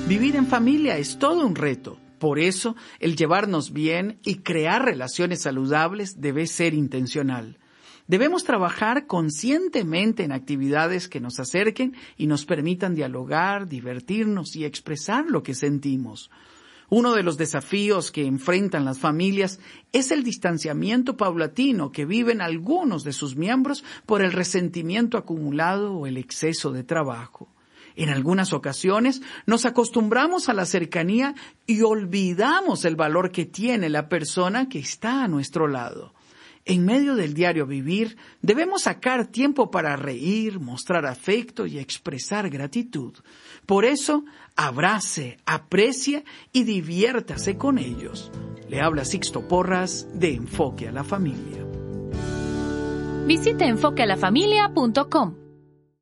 Vivir en familia es todo un reto. Por eso, el llevarnos bien y crear relaciones saludables debe ser intencional. Debemos trabajar conscientemente en actividades que nos acerquen y nos permitan dialogar, divertirnos y expresar lo que sentimos. Uno de los desafíos que enfrentan las familias es el distanciamiento paulatino que viven algunos de sus miembros por el resentimiento acumulado o el exceso de trabajo. En algunas ocasiones nos acostumbramos a la cercanía y olvidamos el valor que tiene la persona que está a nuestro lado. En medio del diario vivir, debemos sacar tiempo para reír, mostrar afecto y expresar gratitud. Por eso, abrace, aprecie y diviértase con ellos. Le habla Sixto Porras de Enfoque a la Familia. Visite enfoquealafamilia.com.